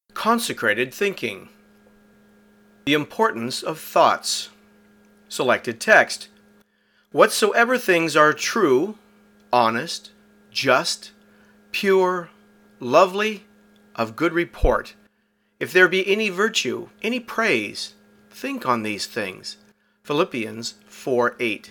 Consecrated thinking. The importance of thoughts. Selected text. Whatsoever things are true, honest, just, pure, lovely, of good report, if there be any virtue, any praise, think on these things. Philippians 4:8.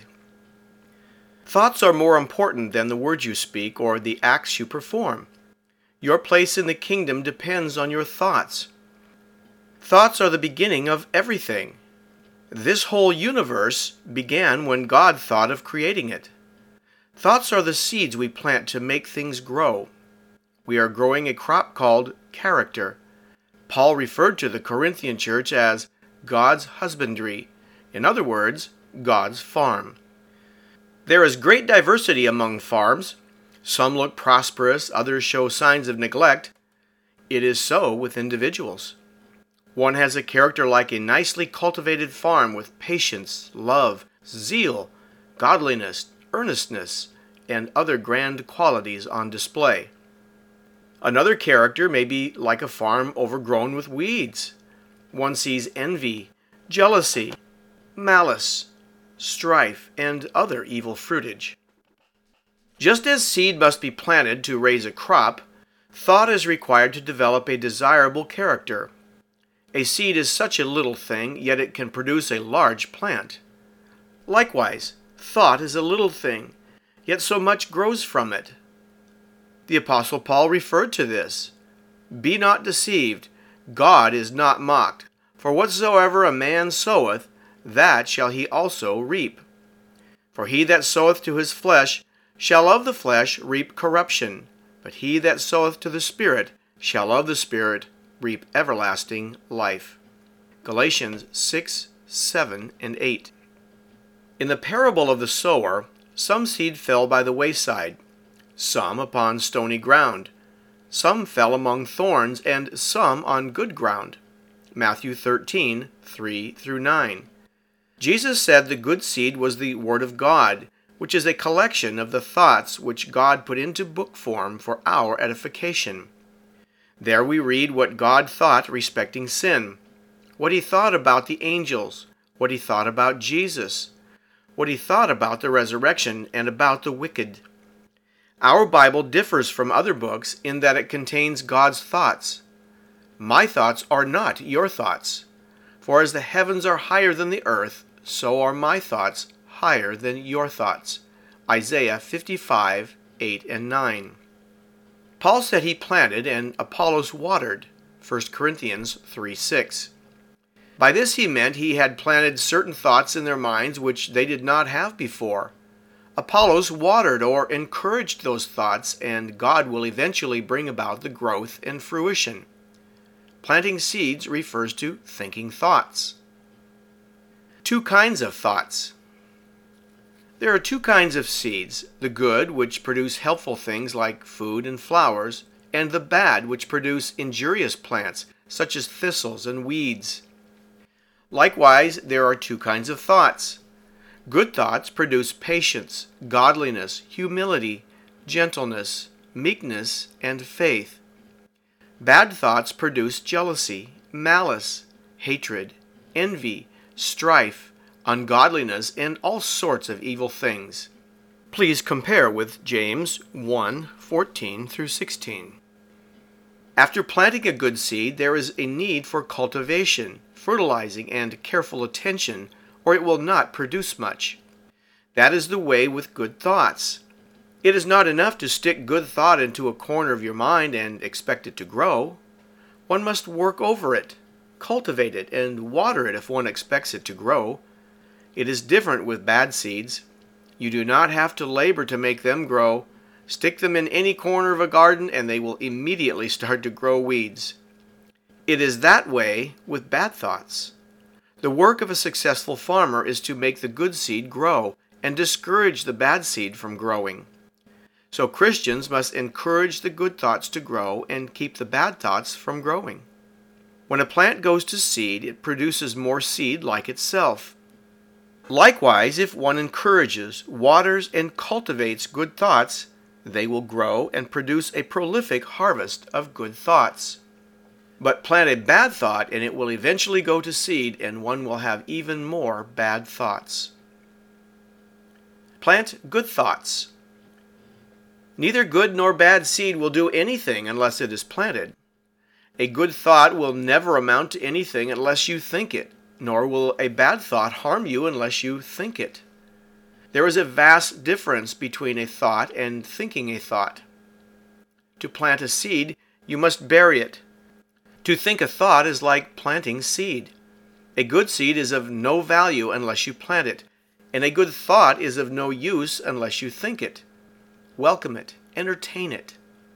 Thoughts are more important than the words you speak or the acts you perform. Your place in the kingdom depends on your thoughts. Thoughts are the beginning of everything. This whole universe began when God thought of creating it. Thoughts are the seeds we plant to make things grow. We are growing a crop called character. Paul referred to the Corinthian church as God's husbandry. In other words, God's farm. There is great diversity among farms. Some look prosperous, others show signs of neglect. It is so with individuals. One has a character like a nicely cultivated farm with patience, love, zeal, godliness, earnestness, and other grand qualities on display. Another character may be like a farm overgrown with weeds. One sees envy, jealousy, malice, strife, and other evil fruitage. Just as seed must be planted to raise a crop, thought is required to develop a desirable character. A seed is such a little thing, yet it can produce a large plant. Likewise, thought is a little thing, yet so much grows from it. The Apostle Paul referred to this. Be not deceived, God is not mocked, for whatsoever a man soweth, that shall he also reap. For he that soweth to his flesh shall of the flesh reap corruption, but he that soweth to the Spirit shall of the Spirit reap everlasting life. Galatians 6, 7, and 8. In the parable of the sower, some seed fell by the wayside, some upon stony ground, some fell among thorns, and some on good ground. Matthew 13, 3-9. Jesus said the good seed was the Word of God, which is a collection of the thoughts which God put into book form for our edification. There we read what God thought respecting sin, what he thought about the angels, what he thought about Jesus, what he thought about the resurrection, and about the wicked. Our Bible differs from other books in that it contains God's thoughts. My thoughts are not your thoughts. For as the heavens are higher than the earth, so are my thoughts higher than your thoughts. Isaiah 55, 8 and 9. Paul said he planted and Apollos watered. 1 Corinthians 3:6. By this he meant he had planted certain thoughts in their minds which they did not have before. Apollos watered or encouraged those thoughts, and God will eventually bring about the growth and fruition. Planting seeds refers to thinking thoughts. Two kinds of thoughts. There are two kinds of seeds, the good, which produce helpful things like food and flowers, and the bad, which produce injurious plants, such as thistles and weeds. Likewise, there are two kinds of thoughts. Good thoughts produce patience, godliness, humility, gentleness, meekness, and faith. Bad thoughts produce jealousy, malice, hatred, envy, strife, ungodliness, and all sorts of evil things. Please compare with James 1:14-16. After planting a good seed, there is a need for cultivation, fertilizing, and careful attention, or it will not produce much. That is the way with good thoughts. It is not enough to stick good thought into a corner of your mind and expect it to grow. One must work over it, cultivate it, and water it if one expects it to grow. It is different with bad seeds. You do not have to labor to make them grow. Stick them in any corner of a garden and they will immediately start to grow weeds. It is that way with bad thoughts. The work of a successful farmer is to make the good seed grow and discourage the bad seed from growing. So Christians must encourage the good thoughts to grow and keep the bad thoughts from growing. When a plant goes to seed, it produces more seed like itself. Likewise, if one encourages, waters, and cultivates good thoughts, they will grow and produce a prolific harvest of good thoughts. But plant a bad thought and it will eventually go to seed, and one will have even more bad thoughts. Plant good thoughts. Neither good nor bad seed will do anything unless it is planted. A good thought will never amount to anything unless you think it, nor will a bad thought harm you unless you think it. There is a vast difference between a thought and thinking a thought. To plant a seed, you must bury it. To think a thought is like planting seed. A good seed is of no value unless you plant it, and a good thought is of no use unless you think it. Welcome it, entertain it.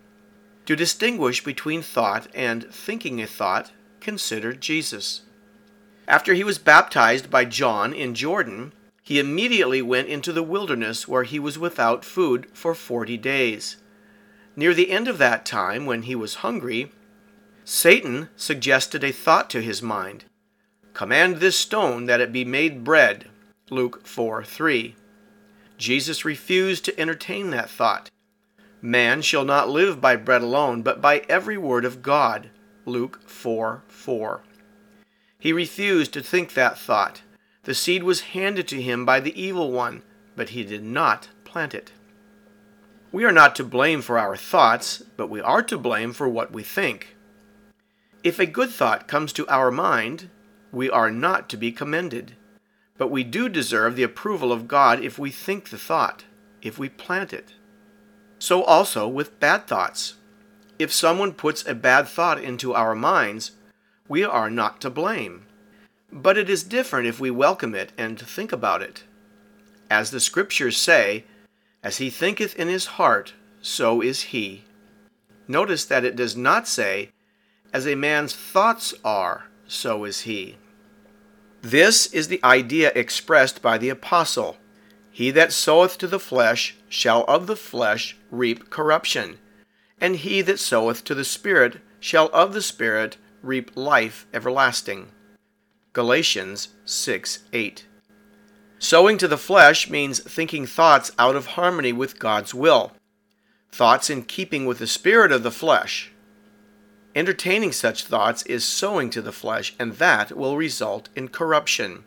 To distinguish between thought and thinking a thought, consider Jesus. After he was baptized by John in Jordan, he immediately went into the wilderness where he was without food for 40 days. Near the end of that time, when he was hungry, Satan suggested a thought to his mind. "Command this stone that it be made bread." Luke 4:3. Jesus refused to entertain that thought. "Man shall not live by bread alone, but by every word of God." Luke 4:4. He refused to think that thought. The seed was handed to him by the evil one, but he did not plant it. We are not to blame for our thoughts, but we are to blame for what we think. If a good thought comes to our mind, we are not to be commended, but we do deserve the approval of God if we think the thought, if we plant it. So also with bad thoughts. If someone puts a bad thought into our minds, we are not to blame. But it is different if we welcome it and think about it. As the Scriptures say, "As he thinketh in his heart, so is he." Notice that it does not say, "As a man's thoughts are, so is he." This is the idea expressed by the apostle. "He that soweth to the flesh shall of the flesh reap corruption, and he that soweth to the Spirit shall of the Spirit reap life everlasting." Galatians 6:8. Sowing to the flesh means thinking thoughts out of harmony with God's will, thoughts in keeping with the spirit of the flesh. Entertaining such thoughts is sowing to the flesh, and that will result in corruption.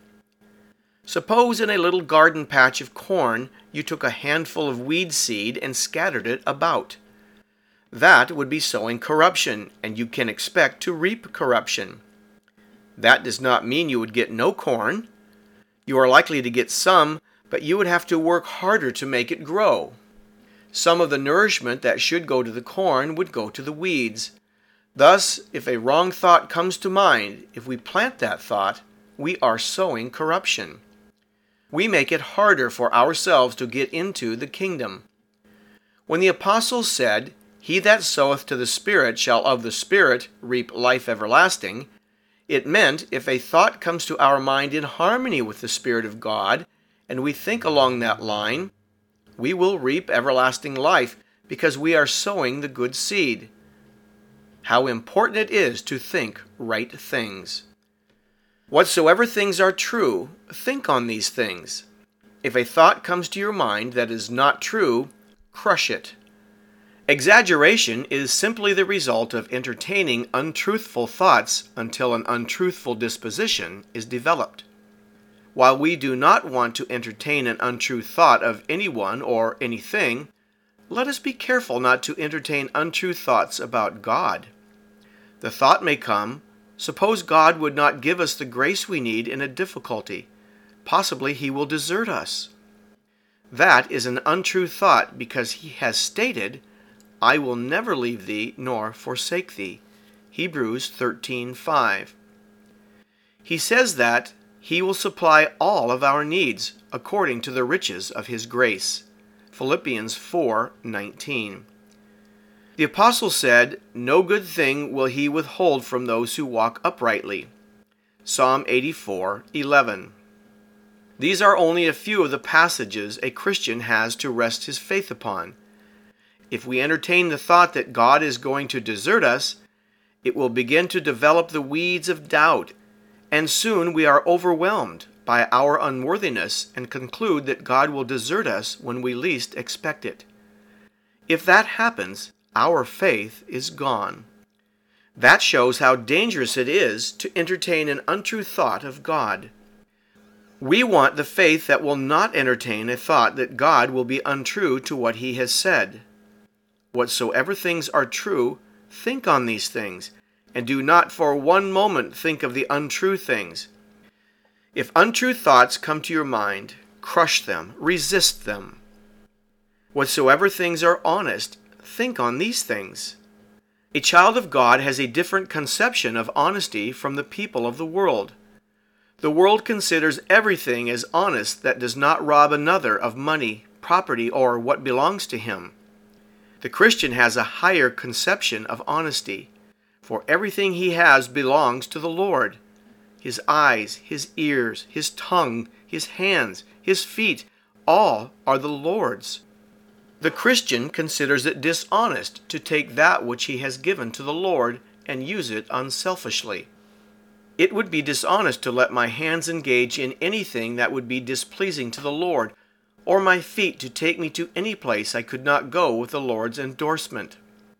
Suppose in a little garden patch of corn you took a handful of weed seed and scattered it about. That would be sowing corruption, and you can expect to reap corruption. That does not mean you would get no corn. You are likely to get some, but you would have to work harder to make it grow. Some of the nourishment that should go to the corn would go to the weeds. Thus, if a wrong thought comes to mind, if we plant that thought, we are sowing corruption. We make it harder for ourselves to get into the kingdom. When the apostles said, "He that soweth to the Spirit shall of the Spirit reap life everlasting," it meant if a thought comes to our mind in harmony with the Spirit of God, and we think along that line, we will reap everlasting life because we are sowing the good seed. How important it is to think right things. Whatsoever things are true, think on these things. If a thought comes to your mind that is not true, crush it. Exaggeration is simply the result of entertaining untruthful thoughts until an untruthful disposition is developed. While we do not want to entertain an untrue thought of anyone or anything, let us be careful not to entertain untrue thoughts about God. The thought may come, suppose God would not give us the grace we need in a difficulty. Possibly He will desert us. That is an untrue thought because He has stated, "I will never leave thee nor forsake thee." Hebrews 13:5. He says that He will supply all of our needs according to the riches of His grace. Philippians 4:19. The apostle said, "No good thing will He withhold from those who walk uprightly." Psalm 84:11. These are only a few of the passages a Christian has to rest his faith upon. If we entertain the thought that God is going to desert us, it will begin to develop the weeds of doubt, and soon we are overwhelmed by our unworthiness and conclude that God will desert us when we least expect it. If that happens, our faith is gone. That shows how dangerous it is to entertain an untrue thought of God. We want the faith that will not entertain a thought that God will be untrue to what He has said. Whatsoever things are true, think on these things, and do not for one moment think of the untrue things. If untrue thoughts come to your mind, crush them, resist them. Whatsoever things are honest, think on these things. A child of God has a different conception of honesty from the people of the world. The world considers everything as honest that does not rob another of money, property, or what belongs to him. The Christian has a higher conception of honesty, for everything he has belongs to the Lord. His eyes, his ears, his tongue, his hands, his feet, all are the Lord's. The Christian considers it dishonest to take that which he has given to the Lord and use it unselfishly. It would be dishonest to let my hands engage in anything that would be displeasing to the Lord, or my feet to take me to any place I could not go with the Lord's endorsement.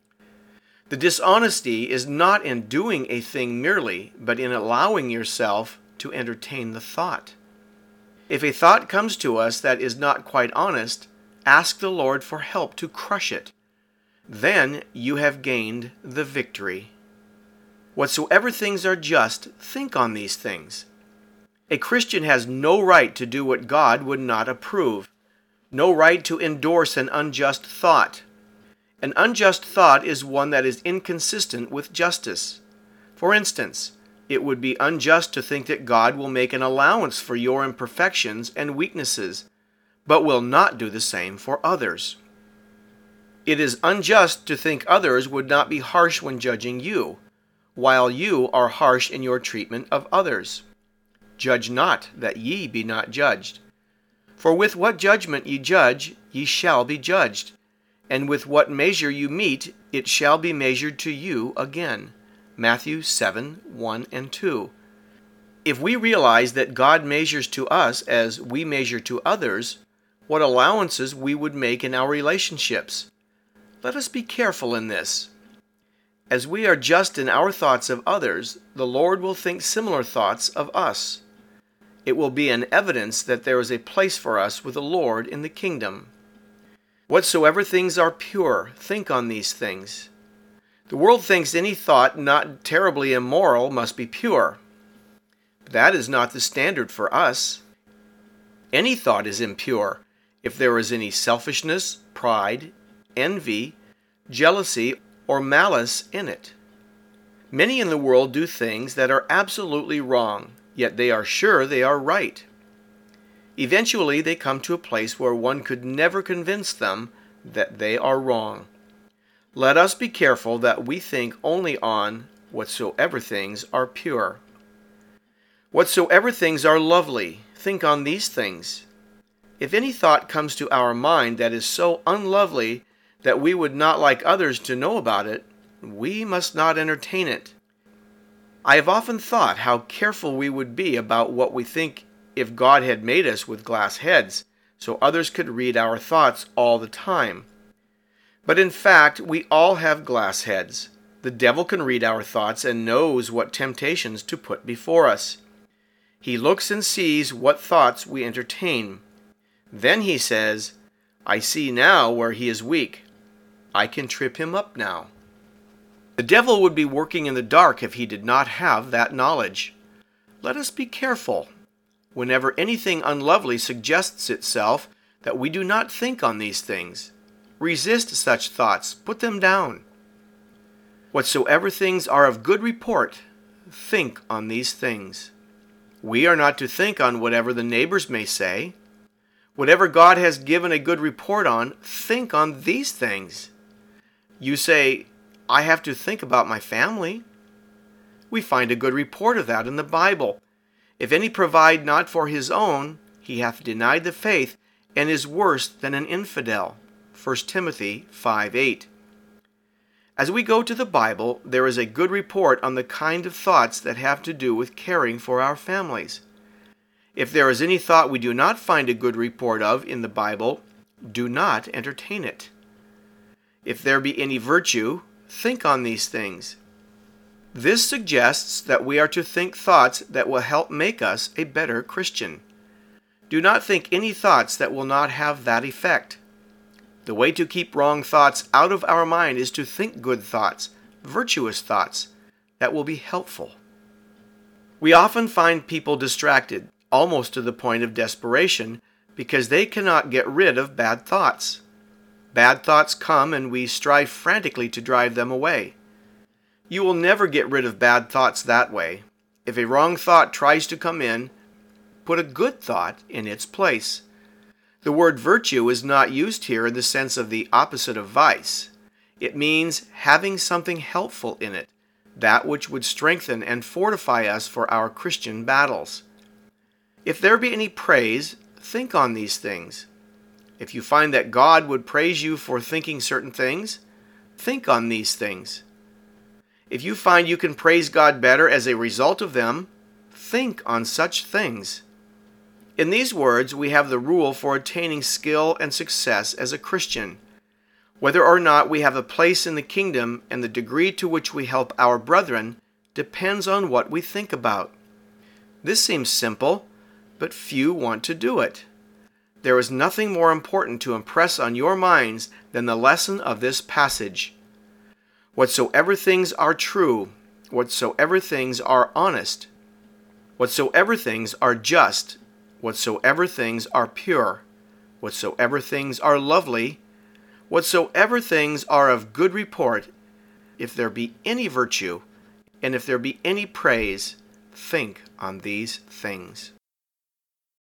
The dishonesty is not in doing a thing merely, but in allowing yourself to entertain the thought. If a thought comes to us that is not quite honest, ask the Lord for help to crush it. Then you have gained the victory. Whatsoever things are just, think on these things. A Christian has no right to do what God would not approve, no right to endorse an unjust thought. An unjust thought is one that is inconsistent with justice. For instance, it would be unjust to think that God will make an allowance for your imperfections and weaknesses, but will not do the same for others. It is unjust to think others would not be harsh when judging you, while you are harsh in your treatment of others. Judge not, that ye be not judged. For with what judgment ye judge, ye shall be judged, and with what measure you mete, it shall be measured to you again. Matthew 7:1-2. If we realize that God measures to us as we measure to others, what allowances we would make in our relationships. Let us be careful in this. As we are just in our thoughts of others, the Lord will think similar thoughts of us. It will be an evidence that there is a place for us with the Lord in the kingdom. Whatsoever things are pure, think on these things. The world thinks any thought not terribly immoral must be pure. That is not the standard for us. Any thought is impure if there is any selfishness, pride, envy, jealousy, or malice in it. Many in the world do things that are absolutely wrong, yet they are sure they are right. Eventually they come to a place where one could never convince them that they are wrong. Let us be careful that we think only on whatsoever things are pure. Whatsoever things are lovely, think on these things. If any thought comes to our mind that is so unlovely that we would not like others to know about it, we must not entertain it. I have often thought how careful we would be about what we think if God had made us with glass heads, so others could read our thoughts all the time. But in fact, we all have glass heads. The devil can read our thoughts and knows what temptations to put before us. He looks and sees what thoughts we entertain. Then he says, I see now where he is weak. I can trip him up now. The devil would be working in the dark if he did not have that knowledge. Let us be careful. Whenever anything unlovely suggests itself, that we do not think on these things. Resist such thoughts. Put them down. Whatsoever things are of good report, think on these things. We are not to think on whatever the neighbors may say. Whatever God has given a good report on, think on these things. You say, I have to think about my family. We find a good report of that in the Bible. If any provide not for his own, he hath denied the faith, and is worse than an infidel. 1 Timothy 5:8. As we go to the Bible, there is a good report on the kind of thoughts that have to do with caring for our families. If there is any thought we do not find a good report of in the Bible, do not entertain it. If there be any virtue, think on these things. This suggests that we are to think thoughts that will help make us a better Christian. Do not think any thoughts that will not have that effect. The way to keep wrong thoughts out of our mind is to think good thoughts, virtuous thoughts, that will be helpful. We often find people distracted, almost to the point of desperation, because they cannot get rid of bad thoughts. Bad thoughts come and we strive frantically to drive them away. You will never get rid of bad thoughts that way. If a wrong thought tries to come in, put a good thought in its place. The word virtue is not used here in the sense of the opposite of vice. It means having something helpful in it, that which would strengthen and fortify us for our Christian battles. If there be any praise, think on these things. If you find that God would praise you for thinking certain things, think on these things. If you find you can praise God better as a result of them, think on such things. In these words, we have the rule for attaining skill and success as a Christian. Whether or not we have a place in the kingdom and the degree to which we help our brethren depends on what we think about. This seems simple, but few want to do it. There is nothing more important to impress on your minds than the lesson of this passage. Whatsoever things are true, whatsoever things are honest, whatsoever things are just, whatsoever things are pure, whatsoever things are lovely, whatsoever things are of good report, if there be any virtue, and if there be any praise, think on these things.